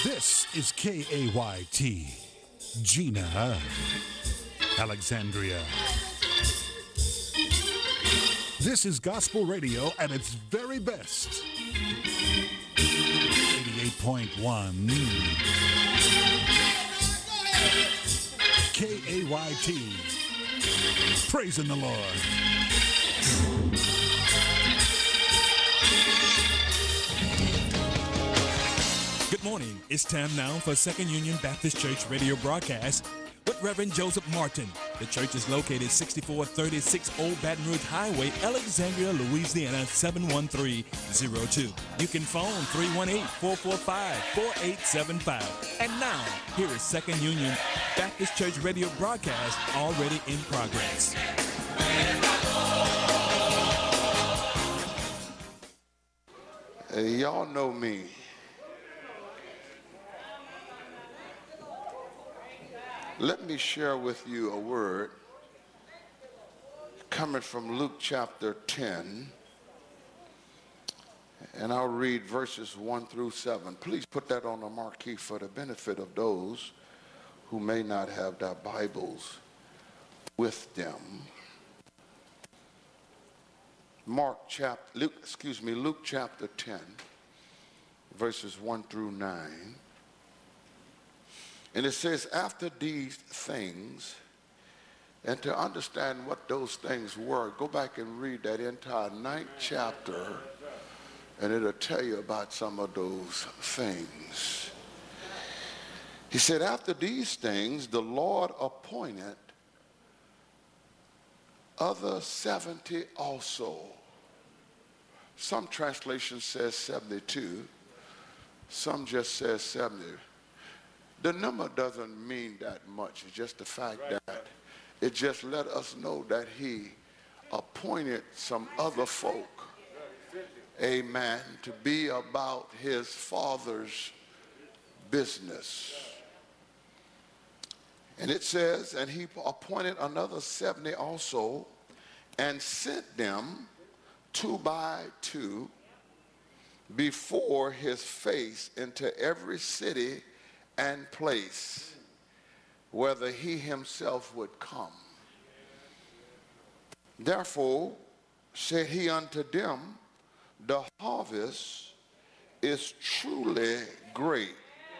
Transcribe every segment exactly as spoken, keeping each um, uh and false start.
This is K A Y T, Gina, Alexandria. This is gospel radio at its very best. eighty-eight point one K A Y T, praising the Lord. Good morning. It's time now for Second Union Baptist Church radio broadcast with Reverend Joseph Martin. The church is located sixty-four thirty-six Old Baton Rouge Highway, Alexandria, Louisiana, seven one three zero two. You can phone three one eight, four four five, four eight seven five. And now, here is Second Union Baptist Church radio broadcast already in progress. Uh, y'all know me. Let me share with you a word coming from Luke chapter ten, and I'll read verses one through seven. Please put that on the marquee for the benefit of those who may not have their Bibles with them. Mark chapter, Luke, excuse me, Luke chapter ten, verses one through nine. And it says, after these things, and to understand what those things were, go back and read that entire ninth chapter, and it'll tell you about some of those things. He said, after these things, the Lord appointed other seventy also. Some translations says seventy-two. Some just says seventy. The number doesn't mean that much. It's just the fact that it just let us know that he appointed some other folk, amen, to be about his father's business. And it says, and he appointed another seventy also, and sent them two by two before his face into every city and place whether he himself would come. Therefore said he unto them, the harvest is truly great,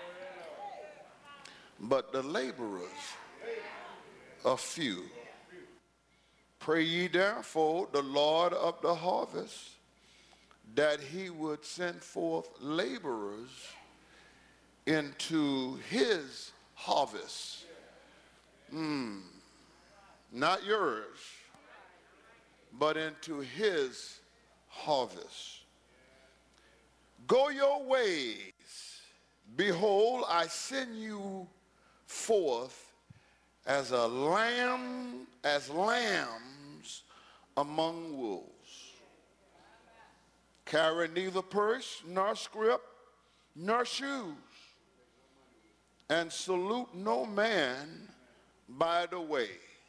but the laborers are few. Pray ye therefore the Lord of the harvest that he would send forth laborers into his harvest. Mm, not yours, but into his harvest. Go your ways. Behold, I send you forth as a lamb, as lambs among wolves. Carry neither purse, nor scrip, nor shoes, and salute no man by the way.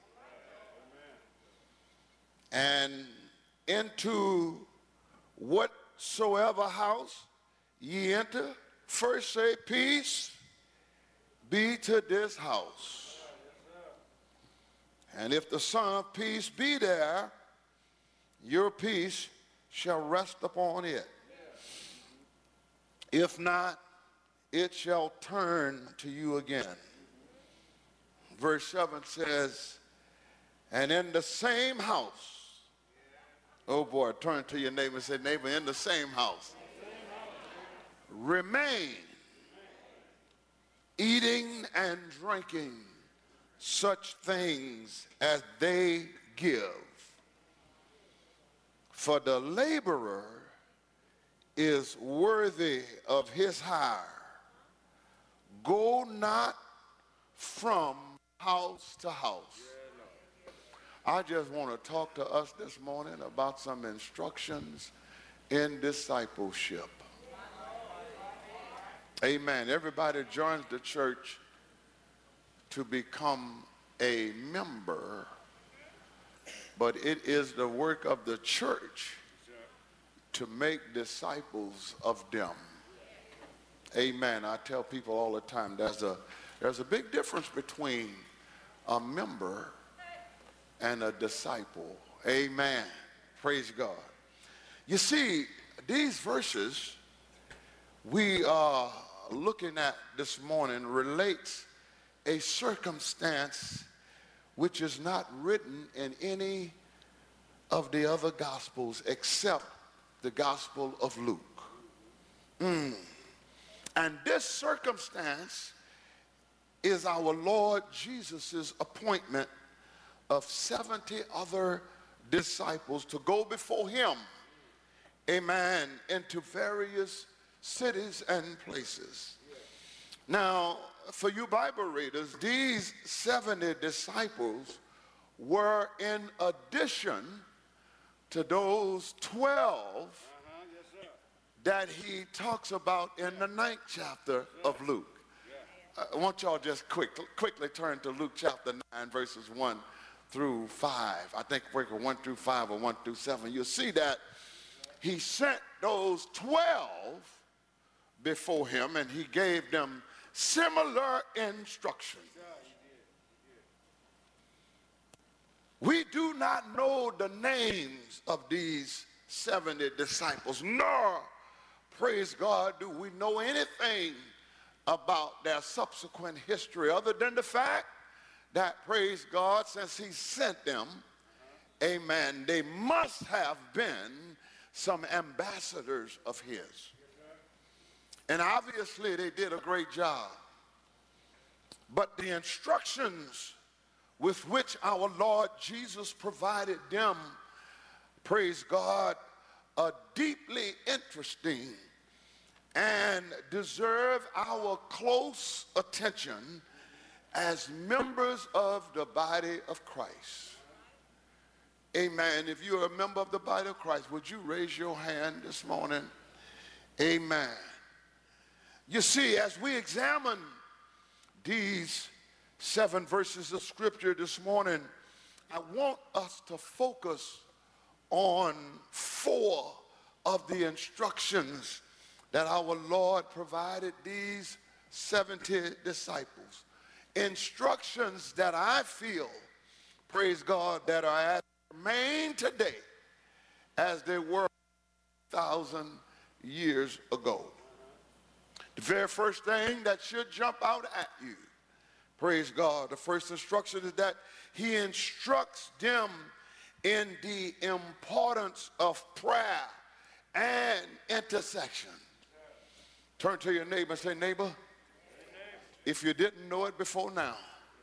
And into whatsoever house ye enter, first say, peace be to this house. And if the Son of Peace be there, your peace shall rest upon it. If not, it shall turn to you again. Verse seven says, and in the same house, oh boy, turn to your neighbor and say, neighbor, in the same house, remain, eating and drinking such things as they give. For the laborer is worthy of his hire. Go not from house to house. I just want to talk to us this morning about some instructions in discipleship. Amen. Everybody joins the church to become a member, but it is the work of the church to make disciples of them. Amen. I tell people all the time there's a, there's a big difference between a member and a disciple. Amen. Praise God. You see, these verses we are looking at this morning relates a circumstance which is not written in any of the other gospels except the gospel of Luke. Mm. And this circumstance is our Lord Jesus's appointment of seventy other disciples to go before him, amen, into various cities and places. Now, for you Bible readers, these seventy disciples were in addition to those twelve that he talks about in the ninth chapter of Luke. I want y'all just quick, quickly turn to Luke chapter nine, verses one through five. I think one through five or one through seven. You'll see that he sent those twelve before him and he gave them similar instruction. We do not know the names of these seventy disciples, nor, praise God, do we know anything about their subsequent history other than the fact that, praise God, since he sent them, amen, they must have been some ambassadors of his. And obviously they did a great job. But the instructions with which our Lord Jesus provided them, praise God, are deeply interesting and deserve our close attention as members of the body of Christ. Amen. If you're a member of the body of Christ, would you raise your hand this morning? Amen. You see, as we examine these seven verses of scripture this morning, I want us to focus on four of the instructions that our Lord provided these seventy disciples. Instructions that I feel, praise God, that are as remain today as they were a thousand years ago. The very first thing that should jump out at you, praise God, the first instruction is that he instructs them in the importance of prayer and intercession. Turn to your neighbor and say, neighbor, if you didn't know it before now,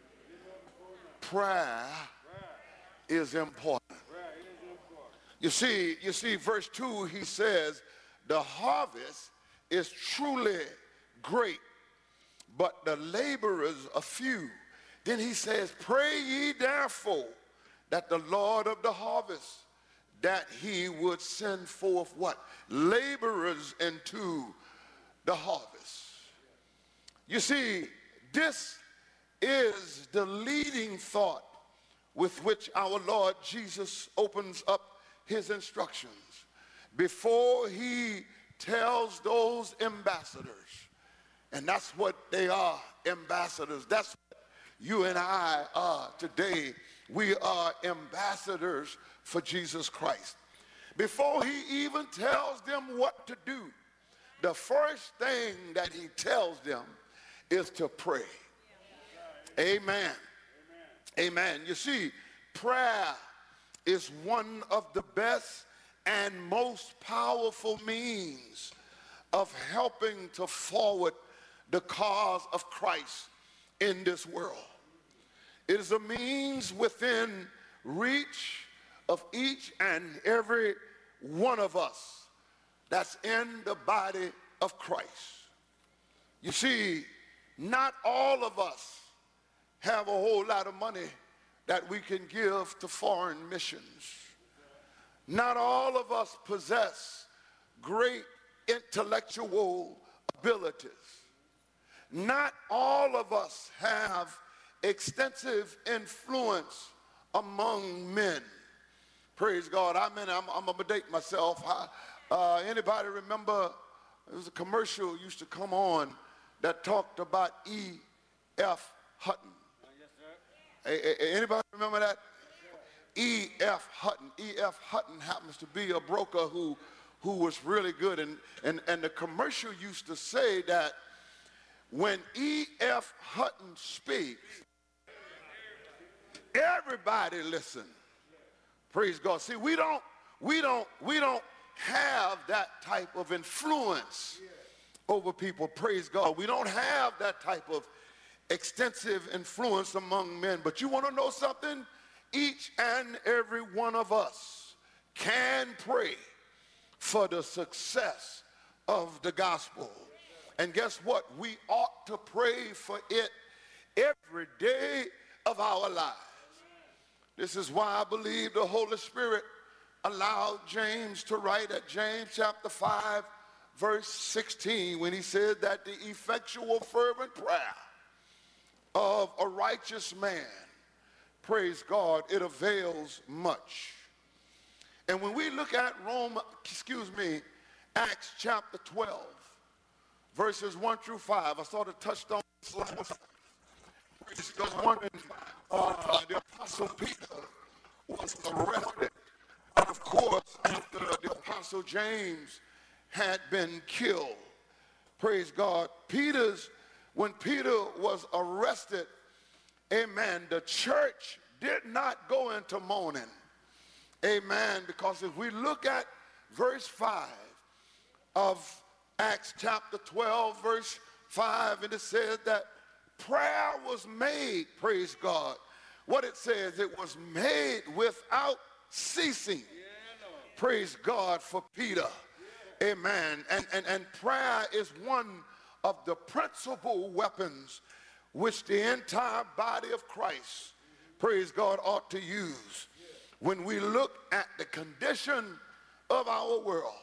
prayer is important. You see, you see, verse two, he says, the harvest is truly great, but the laborers are few. Then he says, pray ye therefore that the Lord of the harvest, that he would send forth what? Laborers into the harvest. You see, this is the leading thought with which our Lord Jesus opens up his instructions before he tells those ambassadors, and that's what they are, ambassadors. That's what you and I are today. We are ambassadors for Jesus Christ. Before he even tells them what to do, the first thing that he tells them is to pray. Amen. Amen. You see, prayer is one of the best and most powerful means of helping to forward the cause of Christ in this world. It is a means within reach of each and every one of us that's in the body of Christ. You see, not all of us have a whole lot of money that we can give to foreign missions. Not all of us possess great intellectual abilities. Not all of us have extensive influence among men. Praise God. I mean, I'm, I'm going to date myself. I, uh, anybody remember there was a commercial used to come on that talked about E F Hutton. Yes, sir. Anybody remember that? E F Hutton. E F Hutton happens to be a broker who, who was really good. And, and, and the commercial used to say that when E F Hutton speaks, everybody listen. Praise God. See, we don't, we don't, we don't have that type of influence over people. Praise God. We don't have that type of extensive influence among men. But you want to know something? Each and every one of us can pray for the success of the gospel. And guess what? We ought to pray for it every day of our lives. This is why I believe the Holy Spirit allowed James to write at James chapter five, verse sixteen, when he said that the effectual fervent prayer of a righteous man, praise God, it avails much. And when we look at Rome, excuse me, Acts chapter twelve, verses one through five, I sort of touched on this last praise God, one, uh, the Apostle Peter was arrested. And of course, after the Apostle James had been killed, praise God, Peter's, when Peter was arrested, amen, the church did not go into mourning. Amen, because if we look at verse five of Acts chapter twelve, verse five, and it says that prayer was made, praise God. What it says, it was made without ceasing. Praise God for Peter. Amen. And, and, and prayer is one of the principal weapons which the entire body of Christ, praise God, ought to use when we look at the condition of our world.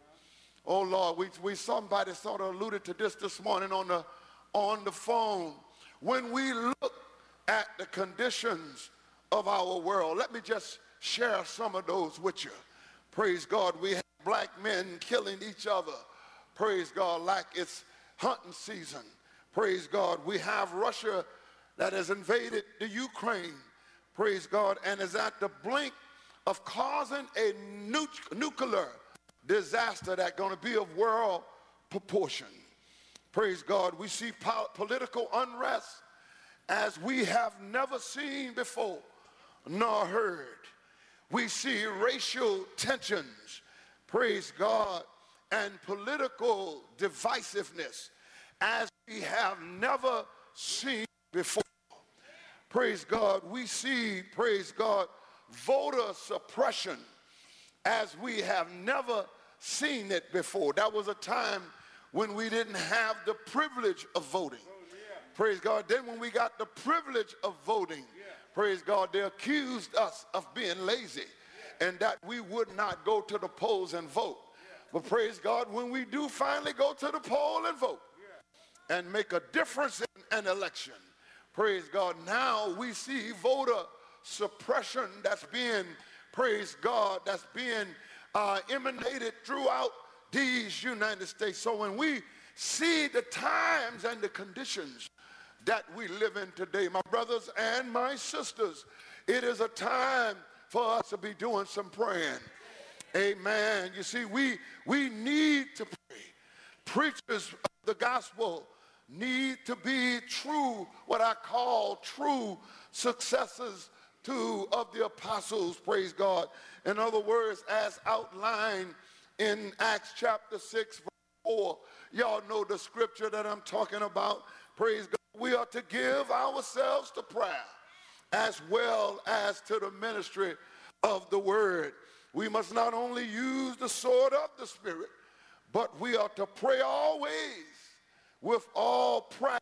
Oh Lord, we, we somebody sort of alluded to this this morning on the, on the phone. When we look at the conditions of our world, let me just share some of those with you. Praise God, we have black men killing each other. Praise God, like it's hunting season. Praise God, we have Russia that has invaded the Ukraine. Praise God, and is at the brink of causing a nu nuclear disaster that's going to be of world proportion. Praise God, we see po political unrest as we have never seen before nor heard. We see racial tensions, praise God, and political divisiveness as we have never seen before. Praise God, we see, praise God, voter suppression as we have never seen it before. That was a time when we didn't have the privilege of voting. Praise God. Then when we got the privilege of voting, praise God, they accused us of being lazy and that we would not go to the polls and vote. But praise God, when we do finally go to the poll and vote and make a difference in an election, praise God, now we see voter suppression that's being, praise God, that's being uh, emanated throughout these United States. So when we see the times and the conditions that we live in today, my brothers and my sisters, it is a time for us to be doing some praying. Amen. You see, we, we need to pray. Preachers of the gospel need to be true, what I call true successors to of the apostles, praise God. In other words, as outlined in Acts chapter six, verse four, y'all know the scripture that I'm talking about, praise God. We are to give ourselves to prayer as well as to the ministry of the word. We must not only use the sword of the Spirit, but we are to pray always with all prayer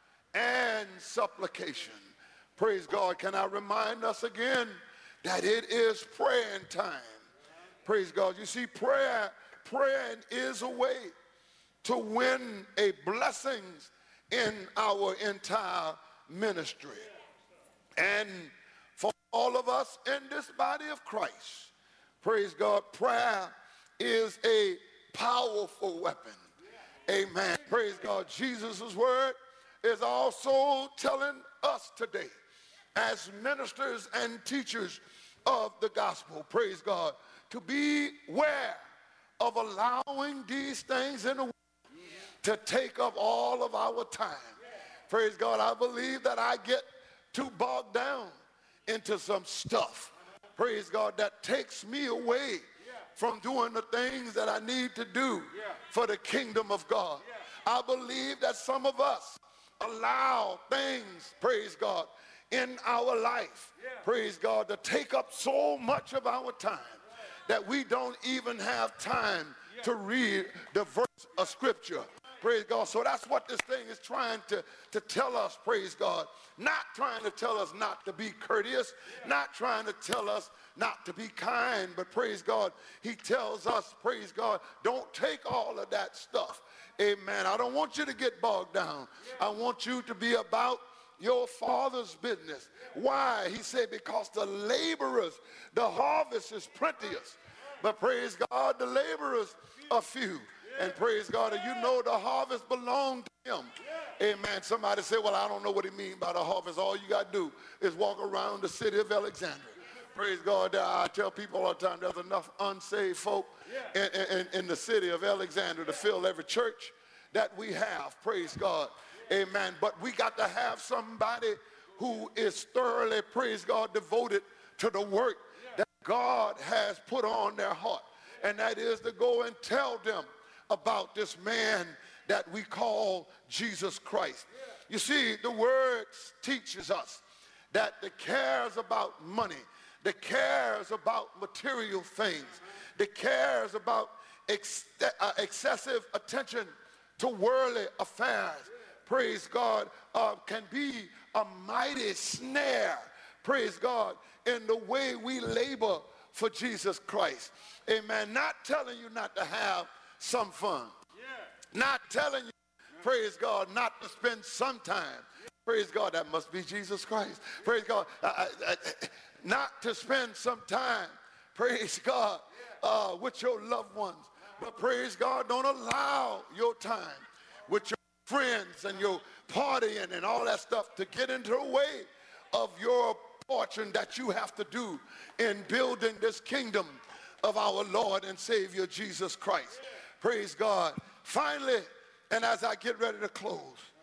and supplication. Praise God. Can I remind us again that it is praying time? Praise God. You see, prayer, praying is a way to win a blessings in our entire ministry. And for all of us in this body of Christ, praise God, prayer is a powerful weapon. Amen. Praise God. Jesus' word is also telling us today, as ministers and teachers of the gospel, praise God, to beware of allowing these things in the world to take up all of our time. Praise God. I believe that I get too bogged down into some stuff, praise God, that takes me away from doing the things that I need to do for the kingdom of God. I believe that some of us allow things, praise God, in our life, praise God, to take up so much of our time that we don't even have time to read the verse of scripture. Praise God. So that's what this thing is trying to, to tell us, praise God. Not trying to tell us not to be courteous, not trying to tell us not to be kind, but praise God, he tells us, praise God, don't take all of that stuff. Amen. I don't want you to get bogged down. I want you to be about your Father's business. Why? He said, because the laborers, the harvest is plenteous, but praise God, the laborers are few. And praise God, and you know the harvest belongs to him. Amen. Somebody say, well, I don't know what he means by the harvest. All you got to do is walk around the city of Alexandria. Praise God. I tell people all the time, there's enough unsaved folk in, in, in the city of Alexandria to fill every church that we have. Praise God. Amen. But we got to have somebody who is thoroughly, praise God, devoted to the work that God has put on their heart. And that is to go and tell them about this man that we call Jesus Christ. You see, the word teaches us that the cares about money, the cares about material things, the cares about ex uh, excessive attention to worldly affairs, praise God, uh, can be a mighty snare, praise God, in the way we labor for Jesus Christ. Amen. Not telling you not to have some fun. Yeah. Not telling you, praise God, not to spend some time. Yeah. Praise God, that must be Jesus Christ. Yeah. Praise God, uh, uh, uh, not to spend some time, praise God, uh, with your loved ones. But praise God, don't allow your time with your friends and your partying and all that stuff to get into the way of your fortune that you have to do in building this kingdom of our Lord and Savior Jesus Christ. Praise God. Finally, and as I get ready to close,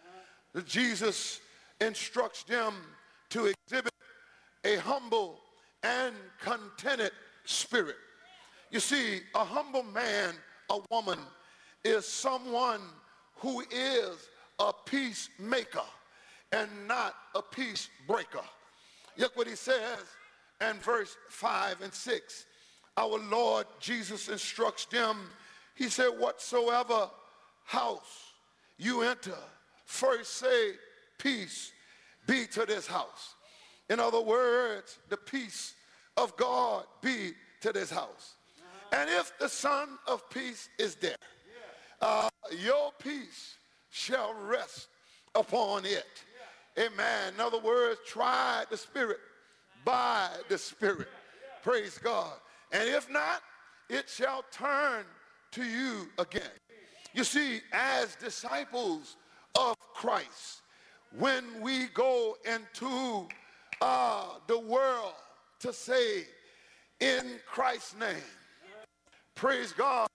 Jesus instructs them to exhibit a humble and contented spirit. You see, a humble man, a woman, is someone who is a peacemaker and not a peace breaker. Look what he says in verse five and six. Our Lord Jesus instructs them. He said, whatsoever house you enter, first say, peace be to this house. In other words, the peace of God be to this house. And if the Son of Peace is there, uh, your peace shall rest upon it. Amen. In other words, try the Spirit by the Spirit. Praise God. And if not, it shall turn to you again. You see, as disciples of Christ, when we go into uh, the world to say, in Christ's name, praise God,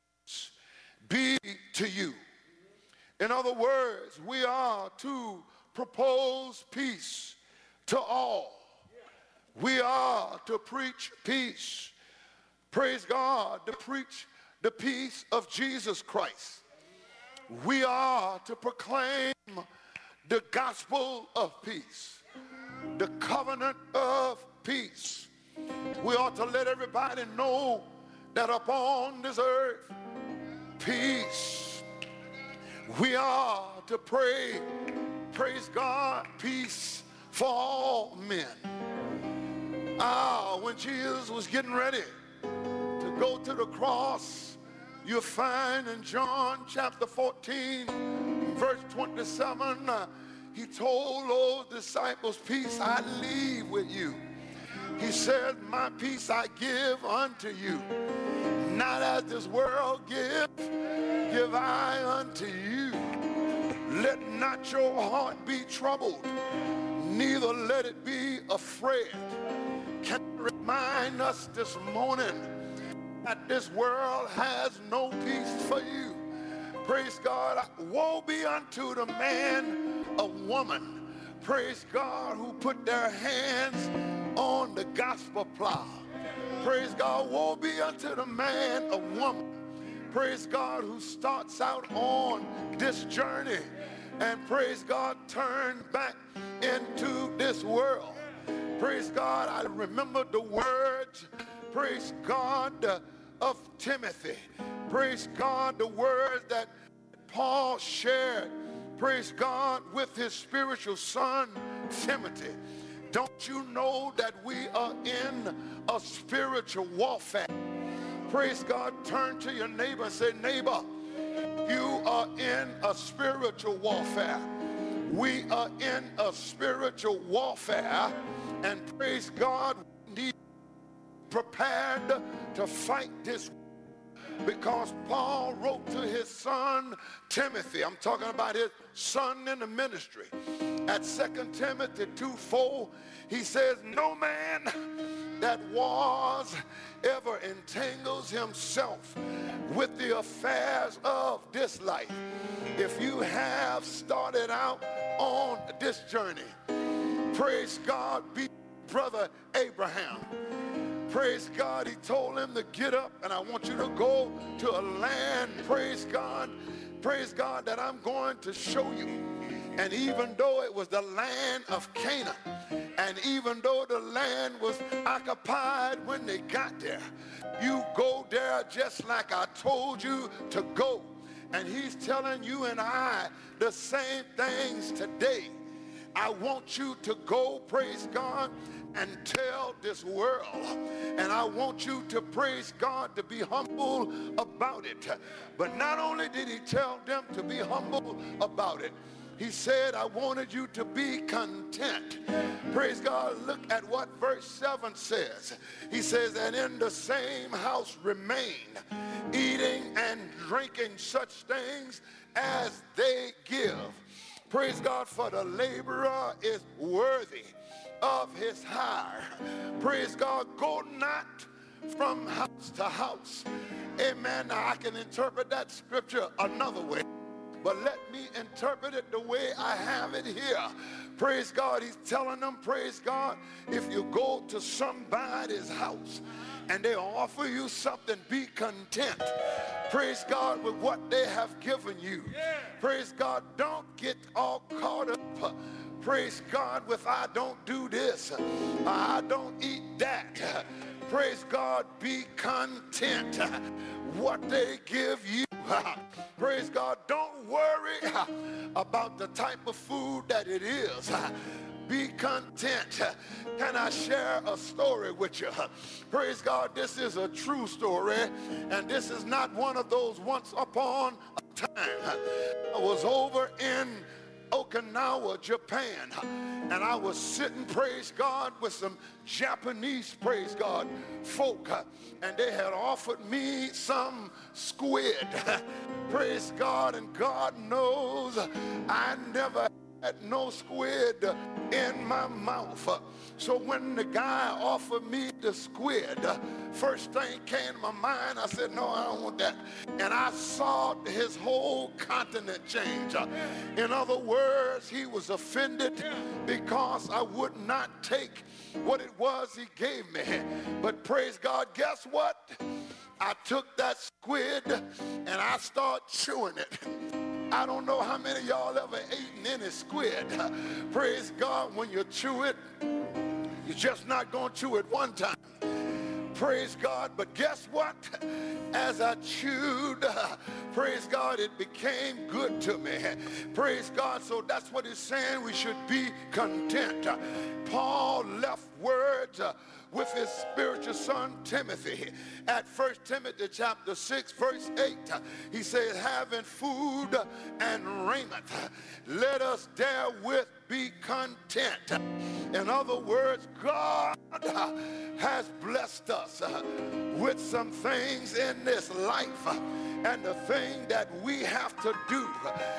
be to you. In other words, we are to propose peace to all. We are to preach peace. Praise God, to preach the peace of Jesus Christ. We are to proclaim the gospel of peace, the covenant of peace. We ought to let everybody know that upon this earth, peace. We are to pray, praise God, peace for all men. Ah, when Jesus was getting ready to go to the cross, you find in John chapter fourteen, verse twenty-seven, uh, he told those disciples, peace I leave with you. He said, my peace I give unto you. Not as this world gives, give I unto you. Let not your heart be troubled, neither let it be afraid. Can I remind us this morning that this world has no peace for you? Praise God. Woe be unto the man or woman, praise God, who put their hands on the gospel plow. Praise God. Woe be unto the man or woman, praise God, who starts out on this journey and praise God, turn back into this world. Praise God. I remember the words, praise God, uh, of Timothy. Praise God, the words that Paul shared, praise God, with his spiritual son, Timothy. Don't you know that we are in a spiritual warfare? Praise God. Turn to your neighbor and say, neighbor, you are in a spiritual warfare. We are in a spiritual warfare, and praise God, we need prepared to fight this, because Paul wrote to his son Timothy. I'm talking about his son in the ministry. At Second Timothy two four, he says, no man that wars ever entangles himself with the affairs of this life. If you have started out on this journey, praise God, be brother Abraham. Praise God, he told him to get up, and I want you to go to a land, praise God, praise God, that I'm going to show you. And even though it was the land of Canaan, and even though the land was occupied when they got there, you go there just like I told you to go. And he's telling you and I the same things today. I want you to go, praise God, and tell this world. And I want you to, praise God, to be humble about it. But not only did he tell them to be humble about it, he said, I wanted you to be content. Praise God. Look at what verse seven says. He says, and in the same house remain, eating and drinking such things as they give. Praise God, for the laborer is worthy of his hire. Praise God. Go not from house to house. Amen. Now I can interpret that scripture another way, but let me interpret it the way I have it here. Praise God. He's telling them, praise God, if you go to somebody's house and they offer you something, be content. Praise God with what they have given you. Praise God. Don't get all caught up, praise God, with I don't do this, I don't eat that. Praise God. Be content what they give you. Praise God. Don't worry about the type of food that it is. Be content. Can I share a story with you? Praise God. This is a true story, and this is not one of those once upon a time. I was over in Okinawa, Japan, and I was sitting, praise God, with some Japanese, praise God, folk, and they had offered me some squid. Praise God. And God knows I never had no squid in my mouth. So when the guy offered me the squid, first thing came to my mind, I said, no, I don't want that. And I saw his whole continent change. In other words, he was offended because I would not take what it was he gave me. But praise God, guess what? I took that squid and I started chewing it. I don't know how many of y'all ever eaten any squid. Praise God, when you chew it, you're just not going to chew it one time. Praise God. But guess what? As I chewed, uh, praise God, it became good to me. Praise God. So that's what he's saying. We should be content. Uh, Paul left words uh, with his spiritual son Timothy at First Timothy chapter six verse eight. Uh, he says, having food and raiment, let us therewith be content. In other words, God has blessed us with some things in this life. And the thing that we have to do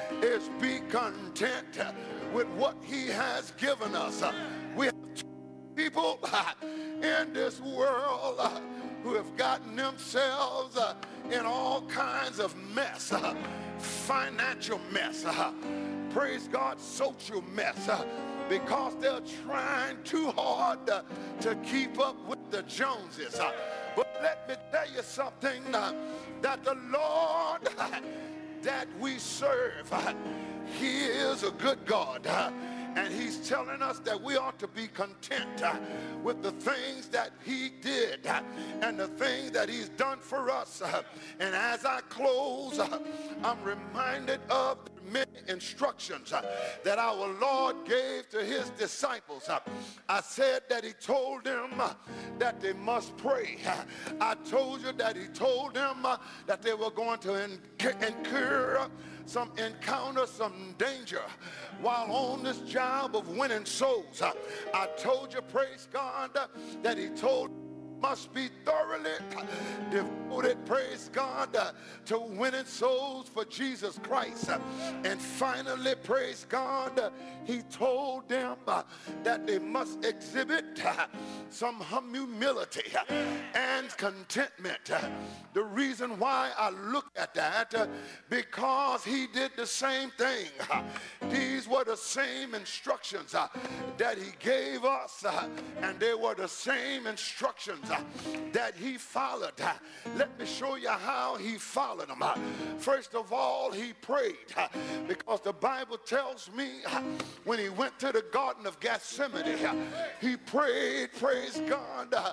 is be content with what he has given us. We have people in this world who have gotten themselves in all kinds of mess, financial mess, praise God, social mess, because they're trying too hard to keep up with the Joneses. But let me tell you something, that the Lord that we serve, he is a good God. And he's telling us that we ought to be content uh, with the things that he did uh, and the things that he's done for us. Uh, and as I close, uh, I'm reminded of the many instructions uh, that our Lord gave to his disciples. Uh, I said that he told them uh, that they must pray. Uh, I told you that he told them uh, that they were going to incur uh, some encounter, some danger while on this job of winning souls. Uh, I told you, praise God, uh, that he told must be thoroughly devoted, praise God, uh, to winning souls for Jesus Christ. Uh, and finally, praise God, uh, he told them uh, that they must exhibit uh, some humility uh, and contentment. Uh, the reason why I look at that, uh, because he did the same thing. Uh, these were the same instructions uh, that he gave us, uh, and they were the same instructions Uh, that he followed. Uh, let me show you how he followed them. Uh, first of all, he prayed, uh, because the Bible tells me uh, when he went to the Garden of Gethsemane, uh, he prayed, praise God, uh,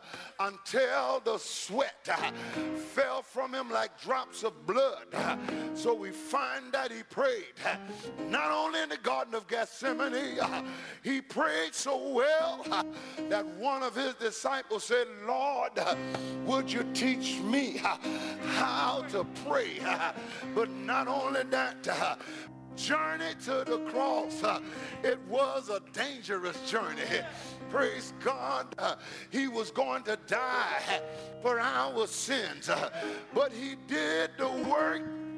until the sweat uh, fell from him like drops of blood. Uh, so we find that he prayed uh, not only in the Garden of Gethsemane, uh, he prayed so well uh, that one of his disciples said, Lord, Lord, uh, would you teach me uh, how to pray? Uh, but not only that, uh, journey to the cross, uh, it was a dangerous journey. Praise God, uh, he was going to die for our sins, uh, but he did the work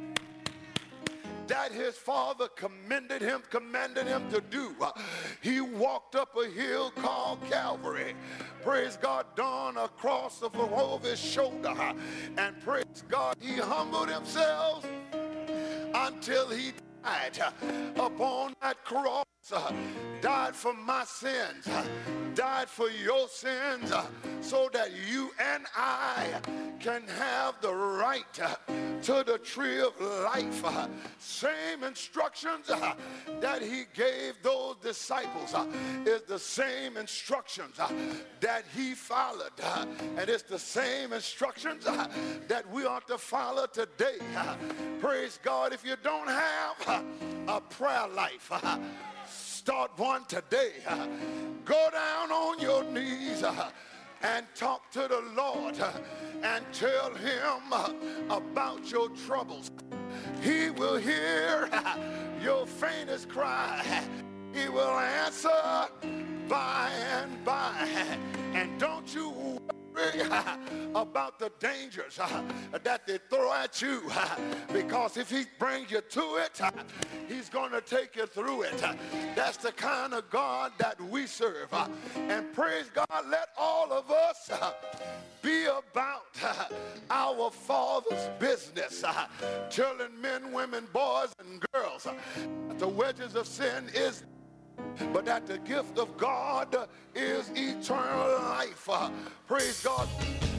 that his father commended him, commanded him to do. Uh, he walked up a hill called Calvary. Praise God, done a cross over his shoulder. Uh, and praise God, he humbled himself until he died uh, upon that cross. Uh, died for my sins, uh, died for your sins, uh, so that you and I can have the right uh, to the tree of life. Uh, same instructions uh, that he gave those disciples uh, is the same instructions uh, that he followed. Uh, and it's the same instructions uh, that we ought to follow today. Uh, praise God, if you don't have uh, a prayer life, uh, start one today. Uh, go down on your knees uh, and talk to the Lord uh, and tell him uh, about your troubles. He will hear uh, your faintest cry. He will answer by and by. And don't you worry uh, about the dangers uh, that they throw at you, uh, because if he brings you to it, uh, he's going to take you through it. Uh, that's the kind of God that we serve. Uh, and praise God, let all of us uh, be about uh, our Father's business, uh, telling men, women, boys, and girls uh, that the wages of sin is, but that the gift of God uh, is eternal life. Uh, praise God.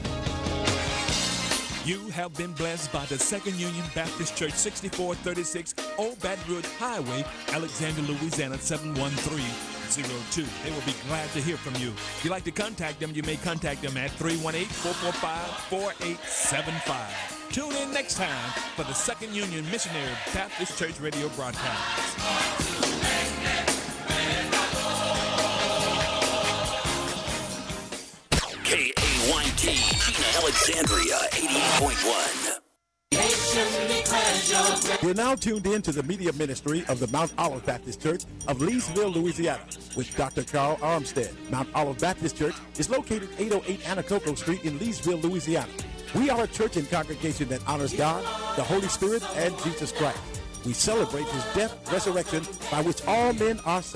You have been blessed by the Second Union Baptist Church, sixty-four thirty-six Old Baton Rouge Highway, Alexandria, Louisiana, seven one three zero two. They will be glad to hear from you. If you'd like to contact them, you may contact them at three one eight, four four five, four eight seven five. Tune in next time for the Second Union Missionary Baptist Church radio broadcast. K A Y T, Gina Alexandria, eighty-eight point one. You're now tuned in to the media ministry of the Mount Olive Baptist Church of Leesville, Louisiana, with Doctor Carl Armstead. Mount Olive Baptist Church is located eight oh eight Anacoco Street in Leesville, Louisiana. We are a church and congregation that honors God, the Holy Spirit, and Jesus Christ. We celebrate his death, resurrection, by which all men are saved.